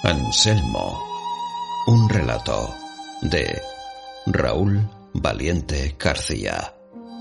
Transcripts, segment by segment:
Anselmo. Un relato de Raúl Valiente García.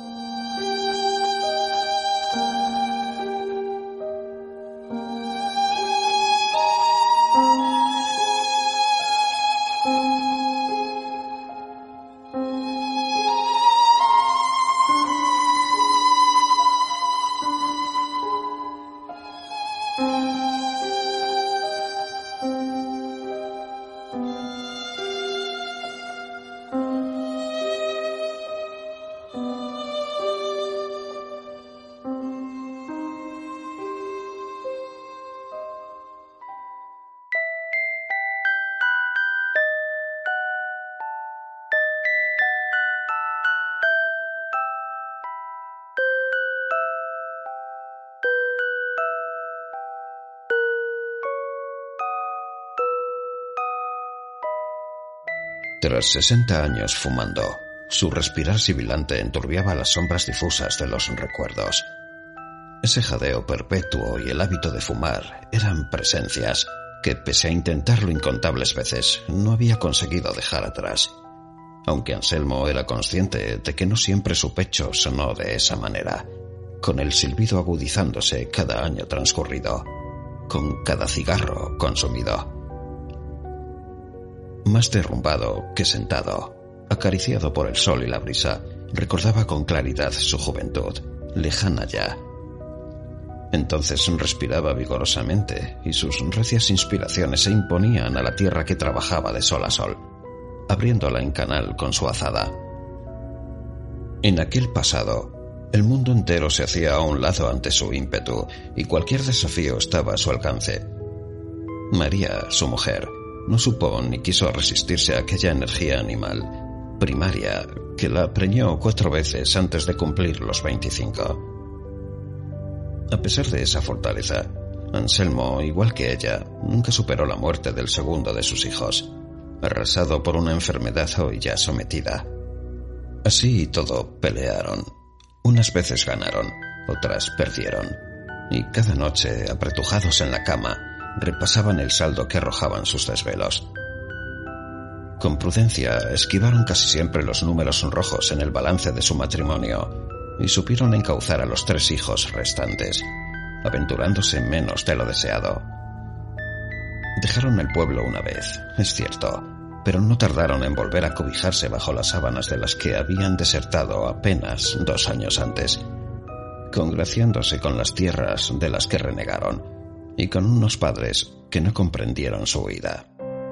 Tras 60 años fumando, su respirar sibilante enturbiaba las sombras difusas de los recuerdos. Ese jadeo perpetuo y el hábito de fumar eran presencias que, pese a intentarlo incontables veces, no había conseguido dejar atrás. Aunque Anselmo era consciente de que no siempre su pecho sonó de esa manera, con el silbido agudizándose cada año transcurrido, con cada cigarro consumido. Más derrumbado que sentado, acariciado por el sol y la brisa, recordaba con claridad su juventud, lejana ya. Entonces respiraba vigorosamente y sus recias inspiraciones se imponían a la tierra que trabajaba de sol a sol, abriéndola en canal con su azada. En aquel pasado, el mundo entero se hacía a un lado ante su ímpetu y cualquier desafío estaba a su alcance. María, su mujer, no supo ni quiso resistirse a aquella energía animal, primaria, que la preñó 4 veces antes de cumplir los 25. A pesar de esa fortaleza, Anselmo, igual que ella, nunca superó la muerte del segundo de sus hijos, arrasado por una enfermedad hoy ya sometida. Así y todo pelearon. Unas veces ganaron, otras perdieron, y cada noche, apretujados en la cama, repasaban el saldo que arrojaban sus desvelos. Con prudencia esquivaron casi siempre los números rojos en el balance de su matrimonio y supieron encauzar a los 3 hijos restantes, aventurándose menos de lo deseado. Dejaron el pueblo una vez, es cierto, pero no tardaron en volver a cobijarse bajo las sábanas de las que habían desertado apenas 2 años antes, congraciándose con las tierras de las que renegaron y con unos padres que no comprendieron su huida.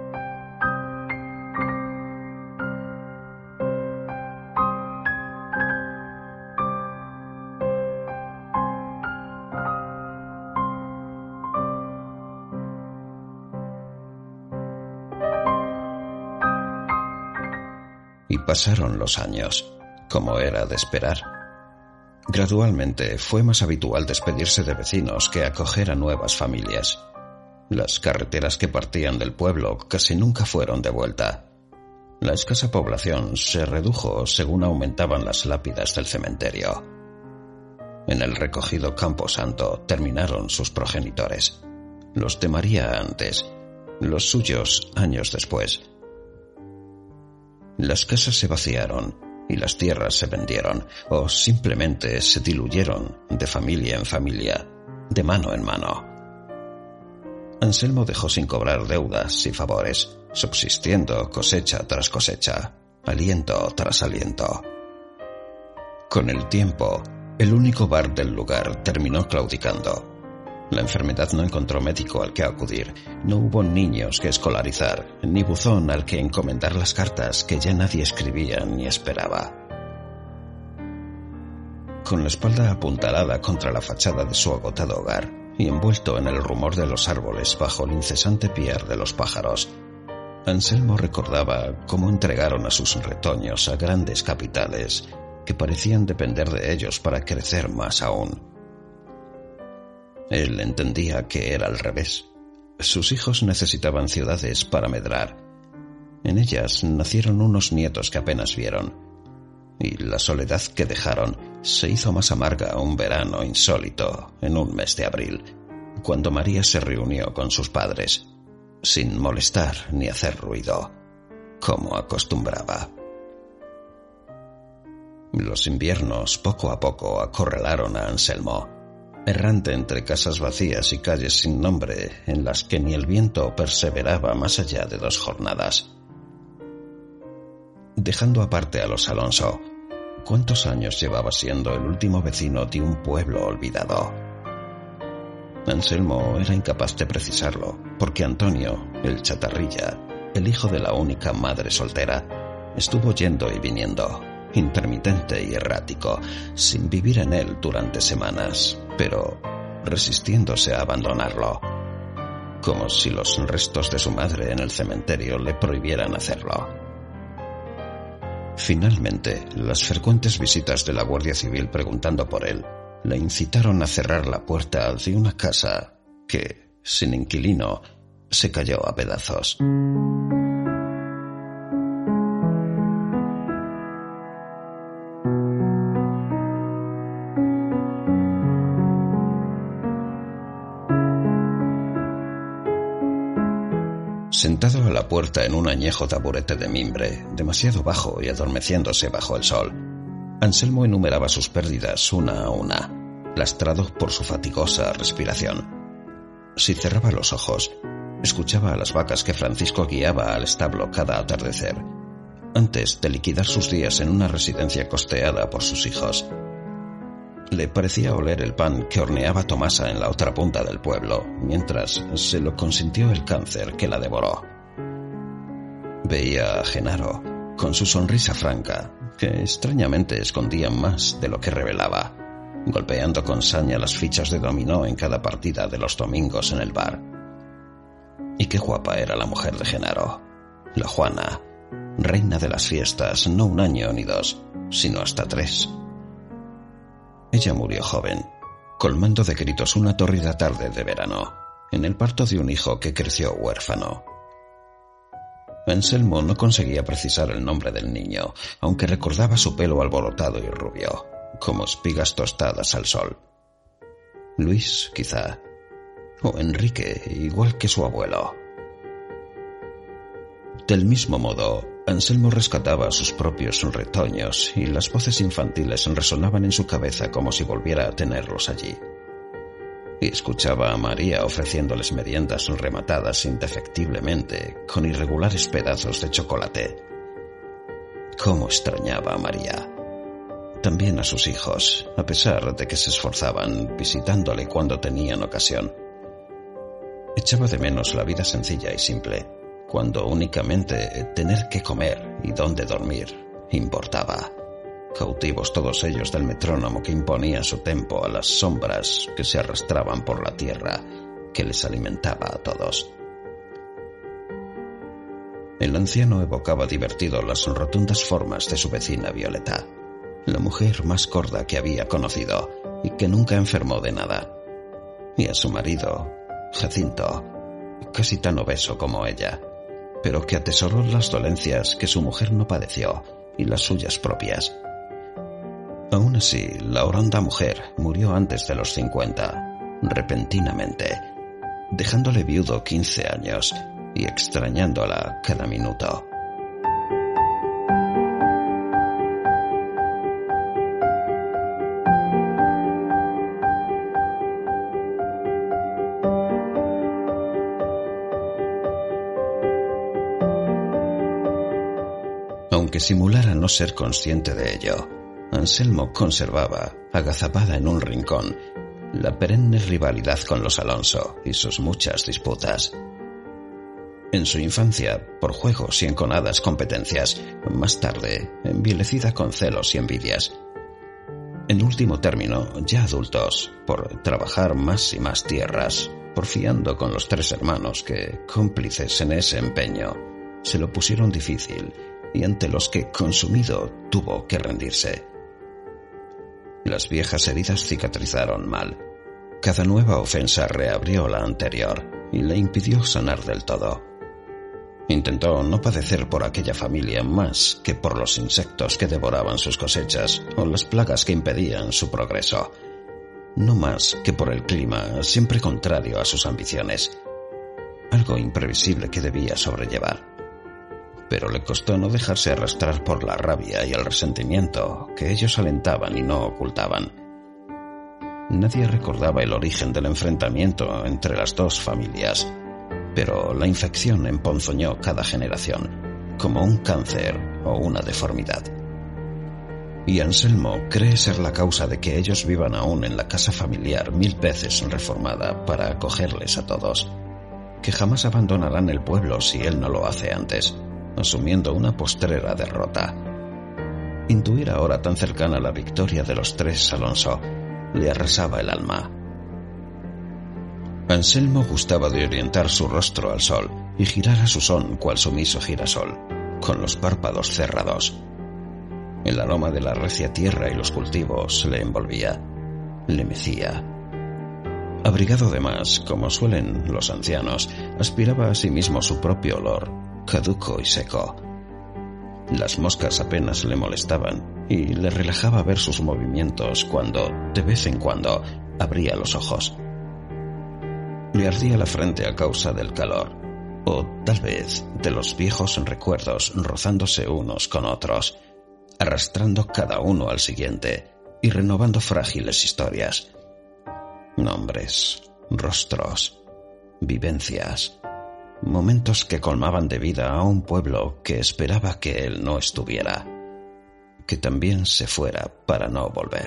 Y pasaron los años, como era de esperar. Gradualmente fue más habitual despedirse de vecinos que acoger a nuevas familias. Las carreteras que partían del pueblo casi nunca fueron de vuelta. La escasa población se redujo según aumentaban las lápidas del cementerio. En el recogido Campo Santo terminaron sus progenitores. Los de María antes, los suyos años después. Las casas se vaciaron y las tierras se vendieron o simplemente se diluyeron de familia en familia, de mano en mano. Anselmo dejó sin cobrar deudas y favores, subsistiendo cosecha tras cosecha, aliento tras aliento. Con el tiempo, el único bar del lugar terminó claudicando. La enfermedad no encontró médico al que acudir, no hubo niños que escolarizar, ni buzón al que encomendar las cartas que ya nadie escribía ni esperaba. Con la espalda apuntalada contra la fachada de su agotado hogar y envuelto en el rumor de los árboles bajo el incesante piar de los pájaros, Anselmo recordaba cómo entregaron a sus retoños a grandes capitales que parecían depender de ellos para crecer más aún. Él entendía que era al revés. Sus hijos necesitaban ciudades para medrar. En ellas nacieron unos nietos que apenas vieron, y la soledad que dejaron se hizo más amarga un verano insólito en un mes de abril, cuando María se reunió con sus padres. sin molestar ni hacer ruido, como acostumbraba. Los inviernos poco a poco acorralaron a Anselmo, errante entre casas vacías y calles sin nombre en las que ni el viento perseveraba más allá de 2 jornadas. Dejando aparte a los Alonso, ¿cuántos años llevaba siendo el último vecino de un pueblo olvidado? Anselmo era incapaz de precisarlo, porque Antonio, el chatarrilla, el hijo de la única madre soltera, estuvo yendo y viniendo, intermitente y errático, sin vivir en él durante semanas, pero resistiéndose a abandonarlo, como si los restos de su madre en el cementerio le prohibieran hacerlo. Finalmente, las frecuentes visitas de la Guardia Civil preguntando por él le incitaron a cerrar la puerta de una casa que, sin inquilino, se cayó a pedazos. Sentado a la puerta en un añejo taburete de mimbre, demasiado bajo y adormeciéndose bajo el sol, Anselmo enumeraba sus pérdidas una a una, lastrado por su fatigosa respiración. Si cerraba los ojos, escuchaba a las vacas que Francisco guiaba al establo cada atardecer, antes de liquidar sus días en una residencia costeada por sus hijos. Le parecía oler el pan que horneaba Tomasa en la otra punta del pueblo, mientras se lo consintió el cáncer que la devoró. Veía a Genaro, con su sonrisa franca, que extrañamente escondía más de lo que revelaba, golpeando con saña las fichas de dominó en cada partida de los domingos en el bar. Y qué guapa era la mujer de Genaro, la Juana, reina de las fiestas, no 1 año ni 2, sino hasta 3. Ella murió joven, colmando de gritos una tórrida tarde de verano, en el parto de un hijo que creció huérfano. Anselmo no conseguía precisar el nombre del niño, aunque recordaba su pelo alborotado y rubio, como espigas tostadas al sol. Luis, quizá, o Enrique, igual que su abuelo. Del mismo modo, Anselmo rescataba sus propios retoños y las voces infantiles resonaban en su cabeza como si volviera a tenerlos allí. Y escuchaba a María ofreciéndoles meriendas rematadas indefectiblemente con irregulares pedazos de chocolate. Cómo extrañaba a María. También a sus hijos, a pesar de que se esforzaban visitándole cuando tenían ocasión. Echaba de menos la vida sencilla y simple, cuando únicamente tener que comer y dónde dormir importaba, cautivos todos ellos del metrónomo que imponía su tempo a las sombras que se arrastraban por la tierra que les alimentaba a todos. El anciano evocaba divertido las rotundas formas de su vecina Violeta, la mujer más gorda que había conocido y que nunca enfermó de nada, y a su marido, Jacinto, casi tan obeso como ella, pero que atesoró las dolencias que su mujer no padeció y las suyas propias. Aún así, la oronda mujer murió antes de los 50, repentinamente, dejándole viudo 15 años y extrañándola cada minuto. Aunque simulara no ser consciente de ello, Anselmo conservaba, agazapada en un rincón, la perenne rivalidad con los Alonso y sus muchas disputas. En su infancia, por juegos y enconadas competencias, más tarde, envilecida con celos y envidias. En último término, ya adultos, por trabajar más y más tierras, porfiando con los 3 hermanos que, cómplices en ese empeño, se lo pusieron difícil y ante los que, consumido, tuvo que rendirse. Las viejas heridas cicatrizaron mal. Cada nueva ofensa reabrió la anterior y le impidió sanar del todo. Intentó no padecer por aquella familia más que por los insectos que devoraban sus cosechas o las plagas que impedían su progreso, no más que por el clima siempre contrario a sus ambiciones. algo imprevisible que debía sobrellevar. Pero le costó no dejarse arrastrar por la rabia y el resentimiento que ellos alentaban y no ocultaban. Nadie recordaba el origen del enfrentamiento entre las dos familias, pero la infección emponzoñó cada generación, como un cáncer o una deformidad. Y Anselmo cree ser la causa de que ellos vivan aún en la casa familiar 1000 veces reformada para acogerles a todos, que jamás abandonarán el pueblo si él no lo hace antes, asumiendo una postrera derrota. Intuir ahora tan cercana la victoria de los 3 Alonso le arrasaba el alma. Anselmo gustaba de orientar su rostro al sol y girar a su son cual sumiso girasol, con los párpados cerrados. El aroma de la recia tierra y los cultivos le envolvía, le mecía. Abrigado de más, como suelen los ancianos, aspiraba a sí mismo su propio olor, caduco y seco. Las moscas apenas le molestaban y le relajaba ver sus movimientos cuando, de vez en cuando, abría los ojos. Le ardía la frente a causa del calor, o tal vez de los viejos recuerdos rozándose unos con otros, arrastrando cada uno al siguiente y renovando frágiles historias. Nombres, rostros, vivencias, momentos que colmaban de vida a un pueblo que esperaba que él no estuviera, que también se fuera para no volver.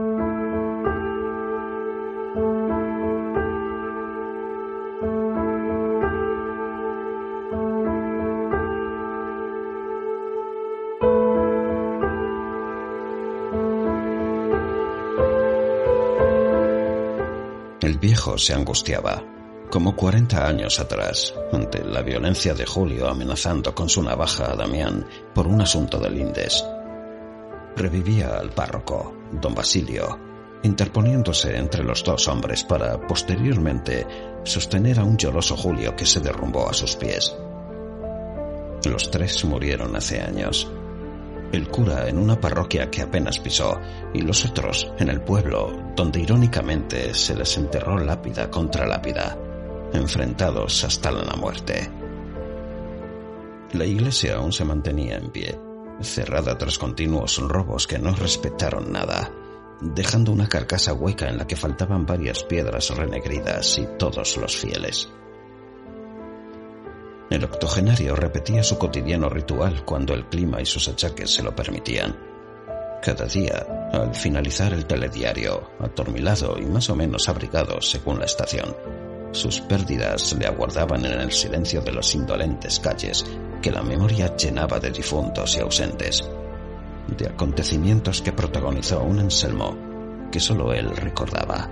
El viejo se angustiaba, como 40 años atrás, ante la violencia de Julio amenazando con su navaja a Damián por un asunto de lindes. Revivía al párroco, don Basilio, interponiéndose entre los dos hombres para, posteriormente, sostener a un lloroso Julio que se derrumbó a sus pies. Los 3 murieron hace años. El cura en una parroquia que apenas pisó y los otros en el pueblo donde irónicamente se les enterró lápida contra lápida, enfrentados hasta la muerte. La iglesia aún se mantenía en pie, cerrada tras continuos robos que no respetaron nada, dejando una carcasa hueca en la que faltaban varias piedras renegridas y todos los fieles. El octogenario repetía su cotidiano ritual cuando el clima y sus achaques se lo permitían. Cada día, al finalizar el telediario, atormilado y más o menos abrigado según la estación, sus pérdidas le aguardaban en el silencio de las indolentes calles que la memoria llenaba de difuntos y ausentes, de acontecimientos que protagonizó un Anselmo que solo él recordaba.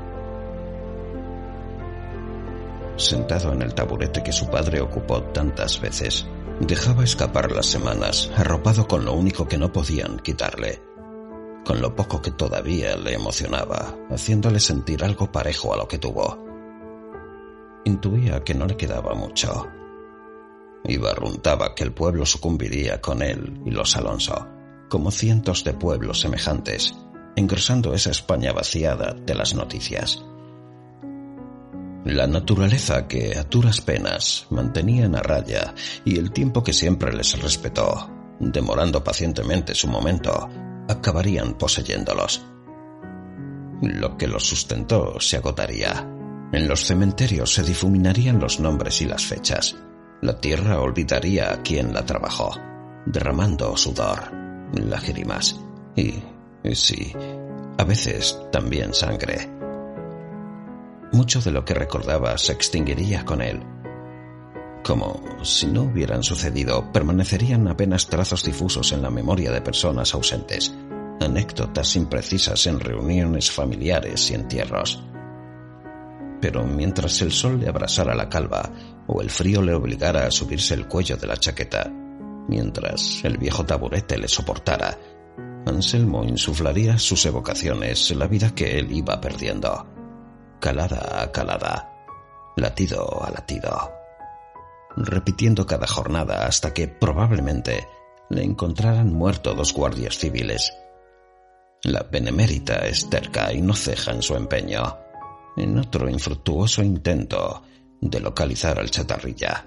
Sentado en el taburete que su padre ocupó tantas veces, dejaba escapar las semanas, arropado con lo único que no podían quitarle, con lo poco que todavía le emocionaba, haciéndole sentir algo parejo a lo que tuvo. Intuía que no le quedaba mucho, y barruntaba que el pueblo sucumbiría con él y los Alonso, como cientos de pueblos semejantes, engrosando esa España vaciada de las noticias. La naturaleza que a duras penas mantenían a raya y el tiempo que siempre les respetó, demorando pacientemente su momento, acabarían poseyéndolos. Lo que los sustentó se agotaría. En los cementerios se difuminarían los nombres y las fechas. La tierra olvidaría a quien la trabajó, derramando sudor, lágrimas y, sí, a veces también sangre. Mucho de lo que recordaba se extinguiría con él. Como si no hubieran sucedido, permanecerían apenas trazos difusos en la memoria de personas ausentes, anécdotas imprecisas en reuniones familiares y entierros. Pero mientras el sol le abrasara la calva o el frío le obligara a subirse el cuello de la chaqueta, mientras el viejo taburete le soportara, Anselmo insuflaría sus evocaciones la vida que él iba perdiendo, calada a calada, latido a latido, repitiendo cada jornada hasta que probablemente le encontraran muerto 2 guardias civiles. La benemérita es terca y no ceja en su empeño. En otro infructuoso intento, de localizar al chatarrilla.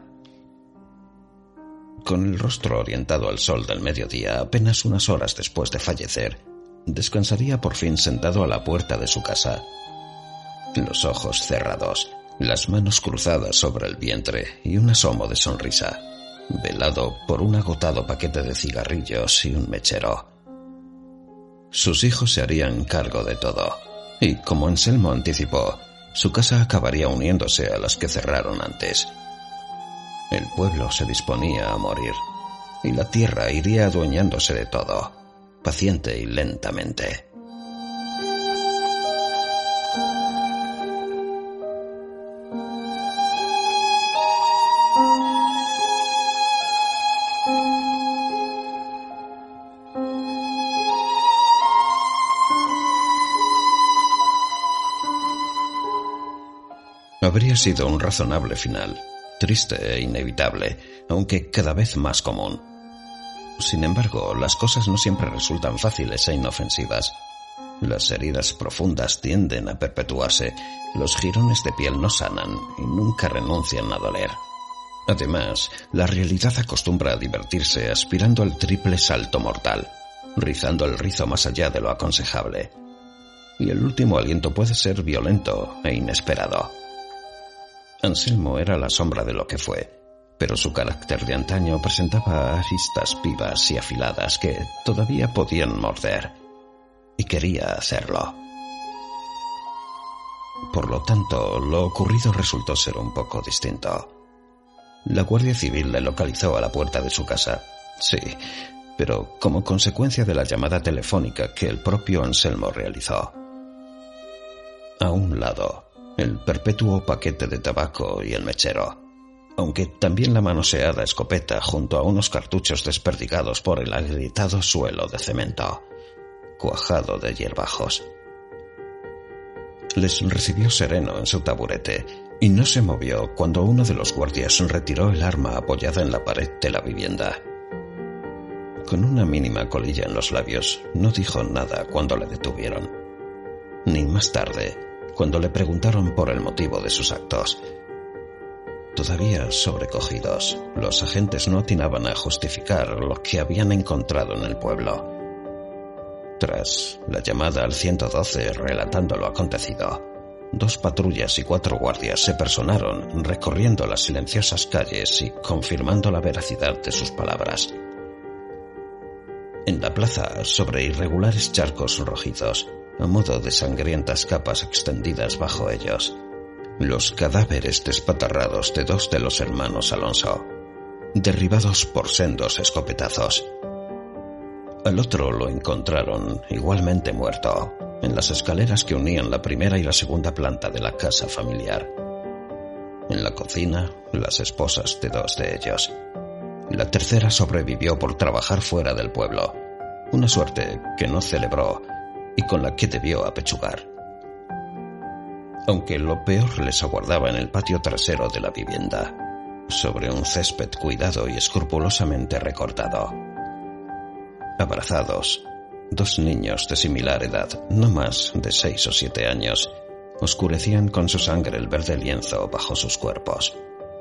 Con el rostro orientado al sol del mediodía, apenas unas horas después de fallecer, descansaría por fin sentado a la puerta de su casa. Los ojos cerrados, las manos cruzadas sobre el vientre y un asomo de sonrisa, velado por un agotado paquete de cigarrillos y un mechero. Sus hijos se harían cargo de todo, y como Anselmo anticipó, su casa acabaría uniéndose a las que cerraron antes. El pueblo se disponía a morir, y la tierra iría adueñándose de todo, paciente y lentamente. Habría sido un razonable final, triste e inevitable, aunque cada vez más común. Sin embargo, las cosas no siempre resultan fáciles e inofensivas. Las heridas profundas tienden a perpetuarse, los jirones de piel no sanan y nunca renuncian a doler. Además, la realidad acostumbra a divertirse aspirando al triple salto mortal, rizando el rizo más allá de lo aconsejable. Y el último aliento puede ser violento e inesperado. Anselmo era la sombra de lo que fue, pero su carácter de antaño presentaba aristas vivas y afiladas que todavía podían morder, y quería hacerlo. Por lo tanto, lo ocurrido resultó ser un poco distinto. La Guardia Civil le localizó a la puerta de su casa, sí, pero como consecuencia de la llamada telefónica que el propio Anselmo realizó. A un lado, el perpetuo paquete de tabaco y el mechero, aunque también la manoseada escopeta junto a unos cartuchos desperdigados por el agrietado suelo de cemento, cuajado de hierbajos. Les recibió sereno en su taburete y no se movió cuando uno de los guardias retiró el arma apoyada en la pared de la vivienda. Con una mínima colilla en los labios, no dijo nada cuando le detuvieron. Ni más tarde, cuando le preguntaron por el motivo de sus actos. Todavía sobrecogidos, los agentes no atinaban a justificar lo que habían encontrado en el pueblo. Tras la llamada al 112 relatando lo acontecido, 2 patrullas y 4 guardias se personaron recorriendo las silenciosas calles y confirmando la veracidad de sus palabras. En la plaza, sobre irregulares charcos rojizos, a modo de sangrientas capas extendidas bajo ellos, los cadáveres despatarrados de 2 de los hermanos Alonso, derribados por sendos escopetazos. Al otro lo encontraron, igualmente muerto, en las escaleras que unían la primera y la segunda planta de la casa familiar. En la cocina, las esposas de 2 de ellos. La tercera sobrevivió por trabajar fuera del pueblo, una suerte que no celebró y con la que debió apechugar. Aunque lo peor les aguardaba en el patio trasero de la vivienda, sobre un césped cuidado y escrupulosamente recortado. Abrazados, 2 niños de similar edad, no más de 6 o 7 años, oscurecían con su sangre el verde lienzo bajo sus cuerpos.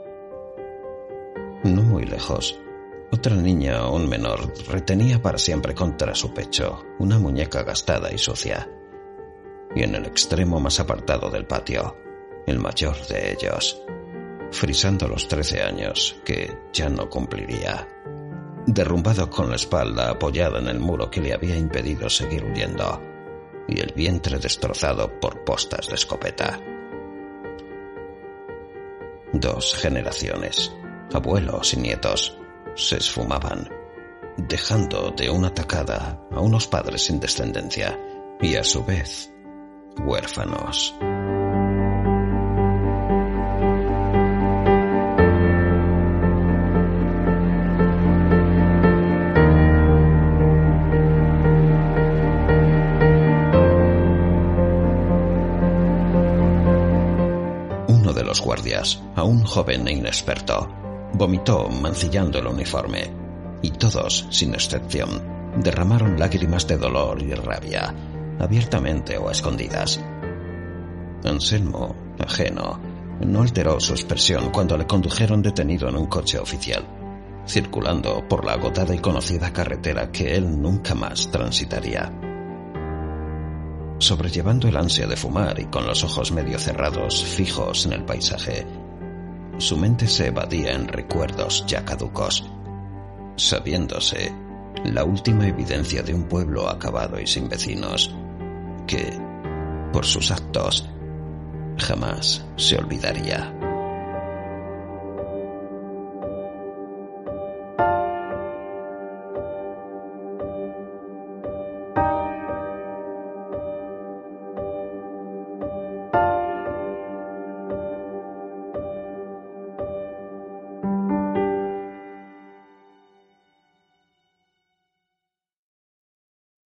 No muy lejos, otra niña aún menor retenía para siempre contra su pecho una muñeca gastada y sucia. Y en el extremo más apartado del patio, el mayor de ellos, frisando los 13 años que ya no cumpliría, derrumbado con la espalda apoyada en el muro que le había impedido seguir huyendo, y el vientre destrozado por postas de escopeta. 2 generaciones, abuelos y nietos, se esfumaban, dejando de una tacada a unos padres sin descendencia y a su vez huérfanos. Uno de los guardias, aún joven e inexperto, vomitó mancillando el uniforme, y todos, sin excepción, derramaron lágrimas de dolor y rabia, abiertamente o a escondidas. Anselmo, ajeno, no alteró su expresión cuando le condujeron detenido en un coche oficial, circulando por la agotada y conocida carretera que él nunca más transitaría. Sobrellevando el ansia de fumar y con los ojos medio cerrados, fijos en el paisaje, su mente se evadía en recuerdos ya caducos, sabiéndose la última evidencia de un pueblo acabado y sin vecinos, que, por sus actos, jamás se olvidaría.